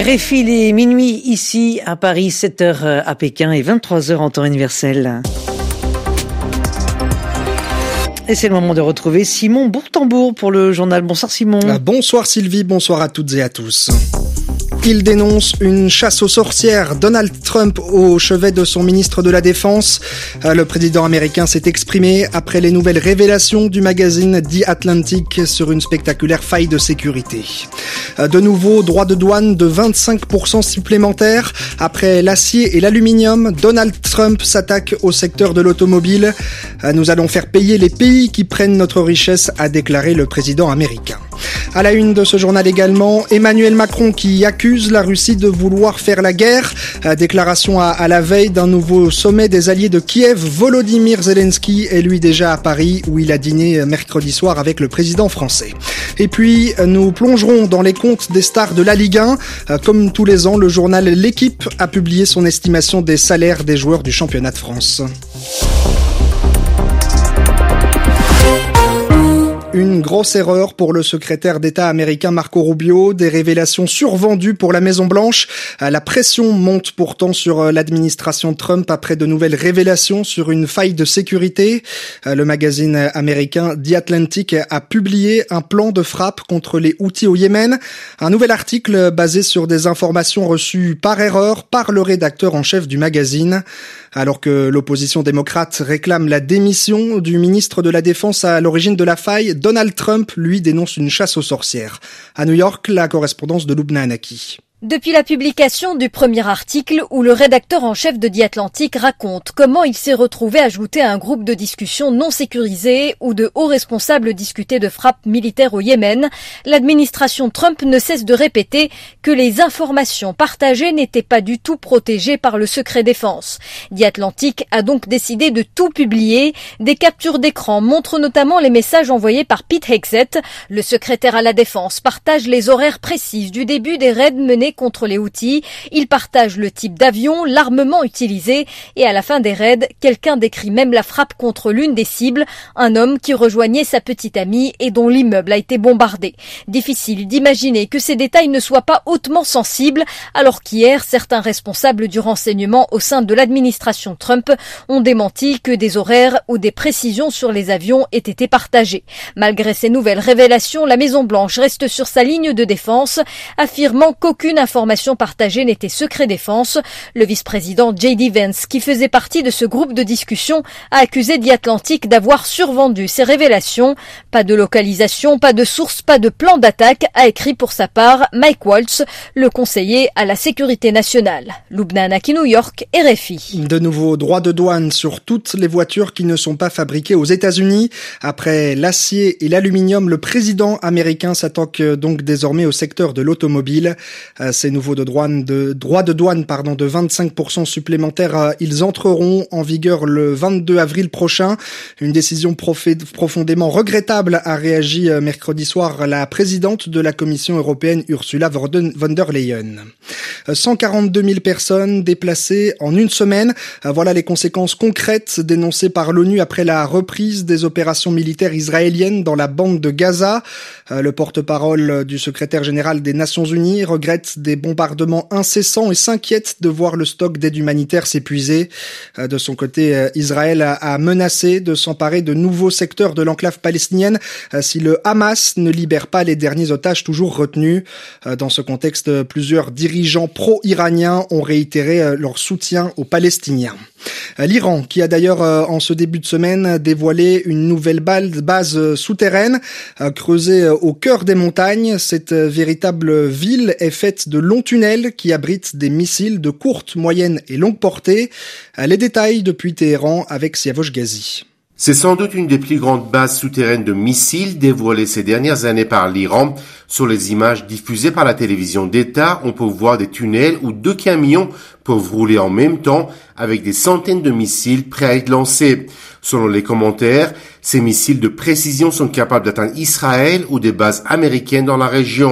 Réfi, il est minuit ici à Paris, 7h à Pékin et 23h en temps universel. Et c'est le moment de retrouver Simon Bourtambour pour le journal. Bonsoir Simon. Bonsoir Sylvie, bonsoir à toutes et à tous. Il dénonce une chasse aux sorcières. Donald Trump au chevet de son ministre de la Défense. Le président américain s'est exprimé après les nouvelles révélations du magazine The Atlantic sur une spectaculaire faille de sécurité. De nouveau, droits de douane de 25% supplémentaires. Après l'acier et l'aluminium, Donald Trump s'attaque au secteur de l'automobile. Nous allons faire payer les pays qui prennent notre richesse, a déclaré le président américain. À la une de ce journal également, Emmanuel Macron qui accuse la Russie de vouloir faire la guerre. Déclaration à la veille d'un nouveau sommet des alliés de Kiev. Volodymyr Zelensky est lui déjà à Paris où il a dîné mercredi soir avec le président français. Et puis, nous plongerons dans les comptes des stars de la Ligue 1. Comme tous les ans, le journal L'Équipe a publié son estimation des salaires des joueurs du championnat de France. Une grosse erreur pour le secrétaire d'État américain Marco Rubio, des révélations survendues pour la Maison-Blanche. La pression monte pourtant sur l'administration Trump après de nouvelles révélations sur une faille de sécurité. Le magazine américain The Atlantic a publié un plan de frappe contre les Houthis au Yémen. Un nouvel article basé sur des informations reçues par erreur par le rédacteur en chef du magazine. Alors que l'opposition démocrate réclame la démission du ministre de la Défense à l'origine de la faille, Donald Trump, lui, dénonce une chasse aux sorcières. À New York, la correspondance de Lubna Anaki. Depuis la publication du premier article où le rédacteur en chef de The Atlantic raconte comment il s'est retrouvé ajouté à un groupe de discussion non sécurisé où de hauts responsables discutaient de frappes militaires au Yémen, l'administration Trump ne cesse de répéter que les informations partagées n'étaient pas du tout protégées par le secret défense. The Atlantic a donc décidé de tout publier. Des captures d'écran montrent notamment les messages envoyés par Pete Hegseth. Le secrétaire à la défense partage les horaires précis du début des raids menés contre les Houthis. Il partage le type d'avion, l'armement utilisé et à la fin des raids, quelqu'un décrit même la frappe contre l'une des cibles, un homme qui rejoignait sa petite amie et dont l'immeuble a été bombardé. Difficile d'imaginer que ces détails ne soient pas hautement sensibles, alors qu'hier, certains responsables du renseignement au sein de l'administration Trump ont démenti que des horaires ou des précisions sur les avions aient été partagés. Malgré ces nouvelles révélations, la Maison-Blanche reste sur sa ligne de défense, affirmant qu'aucune information partagée n'était secret défense. Le vice-président J.D. Vance, qui faisait partie de ce groupe de discussion, a accusé The Atlantic d'avoir survendu ces révélations. Pas de localisation, pas de source, pas de plan d'attaque, a écrit pour sa part Mike Waltz, le conseiller à la sécurité nationale. Lubna Anaki, New York, RFI. De nouveaux droits de douane sur toutes les voitures qui ne sont pas fabriquées aux États-Unis. Après l'acier et l'aluminium, le président américain s'attaque donc désormais au secteur de l'automobile. Ces nouveaux droits de douane de 25% supplémentaires, ils entreront en vigueur le 22 avril prochain. Une décision profondément regrettable, a réagi mercredi soir la présidente de la Commission européenne Ursula von der Leyen. 142 000 personnes déplacées en une semaine. Voilà les conséquences concrètes dénoncées par l'ONU après la reprise des opérations militaires israéliennes dans la bande de Gaza. Le porte-parole du secrétaire général des Nations Unies regrette des bombardements incessants et s'inquiète de voir le stock d'aide humanitaire s'épuiser. De son côté, Israël a menacé de s'emparer de nouveaux secteurs de l'enclave palestinienne si le Hamas ne libère pas les derniers otages toujours retenus. Dans ce contexte, plusieurs dirigeants pro-iraniens ont réitéré leur soutien aux Palestiniens. L'Iran, qui a d'ailleurs en ce début de semaine dévoilé une nouvelle base souterraine creusée au cœur des montagnes. Cette véritable ville est faite de longs tunnels qui abritent des missiles de courte, moyenne et longue portée. Les détails depuis Téhéran avec Siavosh Ghazi. C'est sans doute une des plus grandes bases souterraines de missiles dévoilées ces dernières années par l'Iran. Sur les images diffusées par la télévision d'État, on peut voir des tunnels où 2 camions peuvent rouler en même temps avec des centaines de missiles prêts à être lancés. Selon les commentaires, ces missiles de précision sont capables d'atteindre Israël ou des bases américaines dans la région.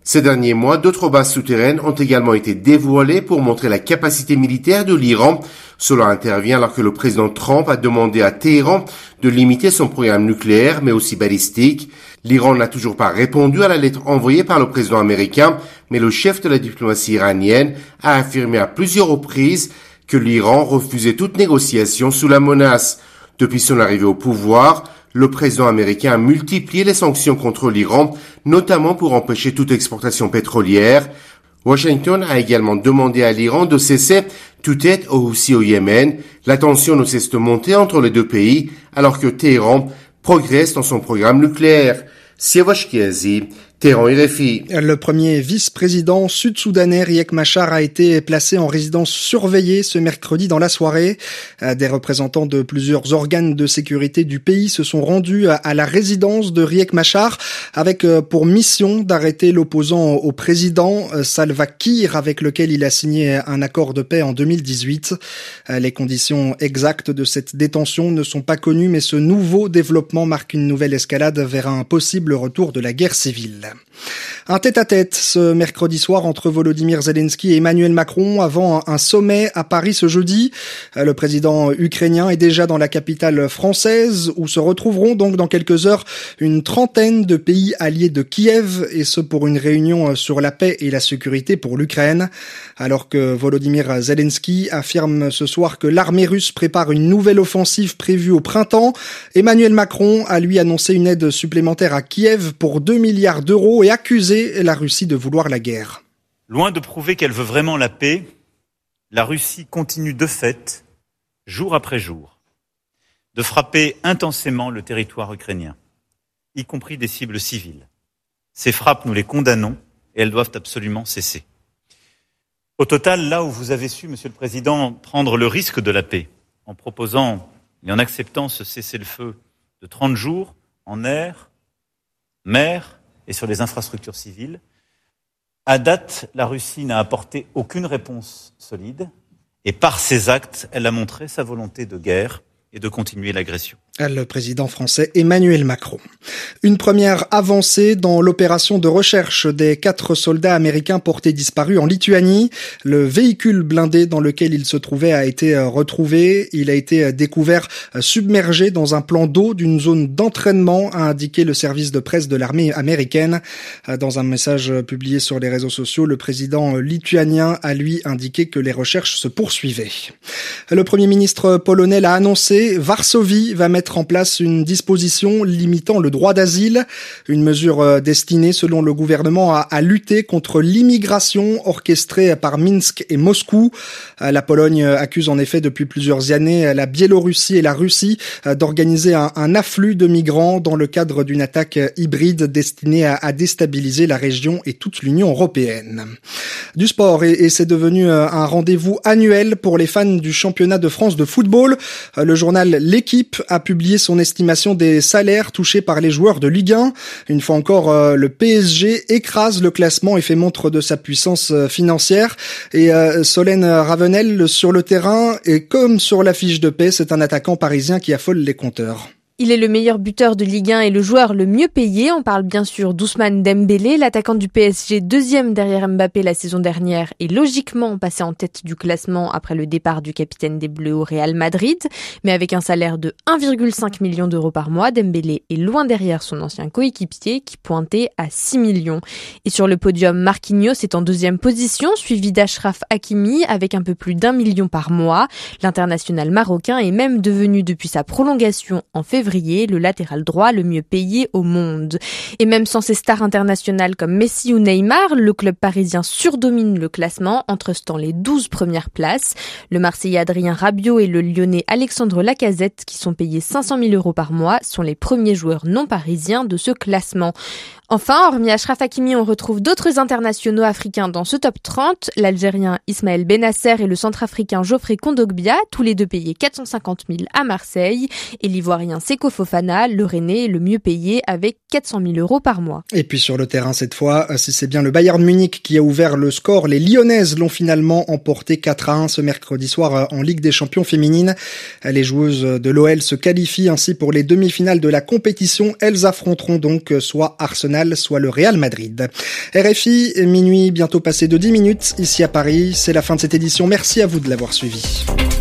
Ces derniers mois, d'autres bases souterraines ont également été dévoilées pour montrer la capacité militaire de l'Iran. Cela intervient alors que le président Trump a demandé à Téhéran de limiter son programme nucléaire, mais aussi balistique. L'Iran n'a toujours pas répondu à la lettre envoyée par le président américain, mais le chef de la diplomatie iranienne a affirmé à plusieurs reprises que l'Iran refusait toute négociation sous la menace. Depuis son arrivée au pouvoir, le président américain a multiplié les sanctions contre l'Iran, notamment pour empêcher toute exportation pétrolière. Washington a également demandé à l'Iran de cesser toute aide aux Houthis au Yémen. La tension ne cesse de monter entre les deux pays, alors que Téhéran progresse dans son programme nucléaire. Siavash Kiazi, Téhéran RFI. Le premier vice-président sud-soudanais Riek Machar a été placé en résidence surveillée ce mercredi dans la soirée. Des représentants de plusieurs organes de sécurité du pays se sont rendus à la résidence de Riek Machar avec pour mission d'arrêter l'opposant au président Salva Kiir avec lequel il a signé un accord de paix en 2018. Les conditions exactes de cette détention ne sont pas connues, mais ce nouveau développement marque une nouvelle escalade vers un possible retour de la guerre civile. Un tête-à-tête ce mercredi soir entre Volodymyr Zelensky et Emmanuel Macron avant un sommet à Paris ce jeudi. Le président ukrainien est déjà dans la capitale française où se retrouveront donc dans quelques heures une trentaine de pays alliés de Kiev et ce pour une réunion sur la paix et la sécurité pour l'Ukraine. Alors que Volodymyr Zelensky affirme ce soir que l'armée russe prépare une nouvelle offensive prévue au printemps, Emmanuel Macron a lui annoncé une aide supplémentaire à Kiev pour 2 milliards d'euros et accusé la Russie de vouloir la guerre. Loin de prouver qu'elle veut vraiment la paix, la Russie continue de fait, jour après jour, de frapper intensément le territoire ukrainien, y compris des cibles civiles. Ces frappes, nous les condamnons et elles doivent absolument cesser. Au total, là où vous avez su, Monsieur le Président, prendre le risque de la paix, en proposant et en acceptant ce cessez-le-feu de 30 jours en air, mer et sur les infrastructures civiles, à date, la Russie n'a apporté aucune réponse solide et par ses actes, elle a montré sa volonté de guerre et de continuer l'agression. Le président français Emmanuel Macron. Une première avancée dans l'opération de recherche des 4 soldats américains portés disparus en Lituanie. Le véhicule blindé dans lequel ils se trouvaient a été retrouvé. Il a été découvert submergé dans un plan d'eau d'une zone d'entraînement, a indiqué le service de presse de l'armée américaine. Dans un message publié sur les réseaux sociaux, le président lituanien a lui indiqué que les recherches se poursuivaient. Le premier ministre polonais l'a annoncé, Varsovie va mettre en place une disposition limitant le droit d'asile, une mesure destinée, selon le gouvernement, à lutter contre l'immigration orchestrée par Minsk et Moscou. La Pologne accuse en effet depuis plusieurs années la Biélorussie et la Russie d'organiser un afflux de migrants dans le cadre d'une attaque hybride destinée à déstabiliser la région et toute l'Union européenne. Du sport, et c'est devenu un rendez-vous annuel pour les fans du championnat de France de football. Le journal L'Équipe a publié son estimation des salaires touchés par les joueurs de Ligue 1. Une fois encore, le PSG écrase le classement et fait montre de sa puissance financière. Et Solène Ravenel, sur le terrain, et comme sur la fiche de paie, c'est un attaquant parisien qui affole les compteurs. Il est le meilleur buteur de Ligue 1 et le joueur le mieux payé. On parle bien sûr d'Ousmane Dembélé, l'attaquant du PSG, deuxième derrière Mbappé la saison dernière et logiquement passé en tête du classement après le départ du capitaine des Bleus au Real Madrid. Mais avec un salaire de 1,5 million d'euros par mois, Dembélé est loin derrière son ancien coéquipier qui pointait à 6 millions. Et sur le podium, Marquinhos est en deuxième position, suivi d'Achraf Hakimi avec un peu plus d'1 million par mois. L'international marocain est même devenu depuis sa prolongation en février le latéral droit le mieux payé au monde. Et même sans ses stars internationales comme Messi ou Neymar, le club parisien surdomine le classement en trustant les 12 premières places. Le Marseillais Adrien Rabiot et le Lyonnais Alexandre Lacazette, qui sont payés 500 000 euros par mois, sont les premiers joueurs non parisiens de ce classement. Enfin, hormis Achraf Hakimi, on retrouve d'autres internationaux africains dans ce top 30, l'Algérien Ismaël Benasser et le Centrafricain Geoffrey Kondogbia, tous les deux payés 450 000 à Marseille, et l'Ivoirien Seko Fofana, le Rennais, le mieux payé avec 400 000 euros par mois. Et puis sur le terrain cette fois, si c'est bien le Bayern Munich qui a ouvert le score, les Lyonnaises l'ont finalement emporté 4-1 ce mercredi soir en Ligue des Champions féminines. Les joueuses de l'OL se qualifient ainsi pour les demi-finales de la compétition. Elles affronteront donc soit Arsenal, finale, soit le Real Madrid. RFI, minuit bientôt passé de 10 minutes ici à Paris. C'est la fin de cette édition. Merci à vous de l'avoir suivi.